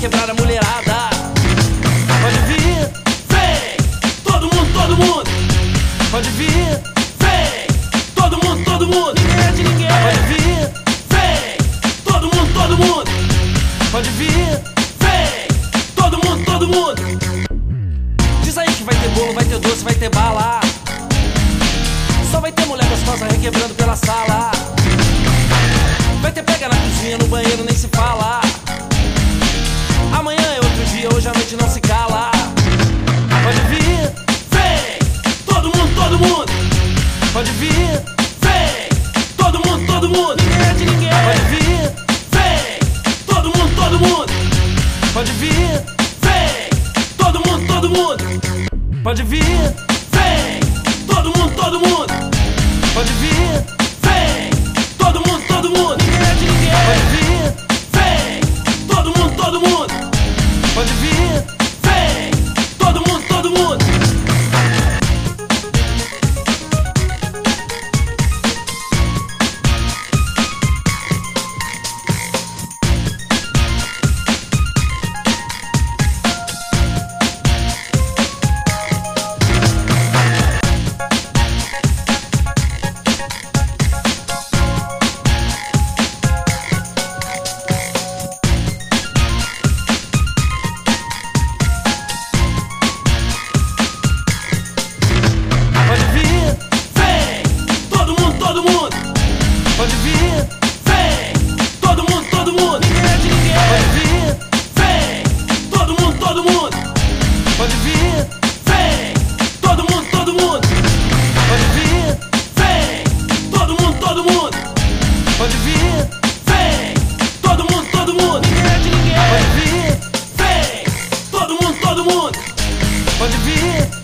quebrar a mulherada. Pode vir, vem, todo mundo, todo mundo. Pode vir, vem, todo mundo, todo mundo. Ninguém é de ninguém. Pode vir, vem, todo mundo, todo mundo. Pode vir, vem, todo mundo, todo mundo. Diz aí que vai ter bolo, vai ter doce, vai ter bala. Só vai ter mulher gostosa requebrando pela sala. Vai ter pega na cozinha, no banheiro nem se fala. Amanhã é outro dia, hoje a noite não se cala. Pode vir, vem, todo mundo, todo mundo. Pode vir, vem, todo mundo, todo mundo. Ninguém é de ninguém. Pode vir, vem, todo mundo, todo mundo. Pode vir, vem, todo mundo, todo mundo. Pode vir, vem, todo mundo, todo mundo. Pode vir, vem, todo mundo, todo mundo. Ninguém é de ninguém. Pode vir, vem, todo mundo, todo mundo. Pode vir, vem, todo mundo, todo mundo. Pode vir, vem, todo mundo, todo mundo. Ninguém é de ninguém. Pode vir, vem, todo mundo, todo mundo. Pode vir, vem, todo mundo, todo mundo. Pode vir, vem, todo mundo, todo mundo. Pode vir, vem, todo mundo, todo mundo. Ninguém é de ninguém. Pode vir, vem, todo mundo, todo mundo. Pode vir.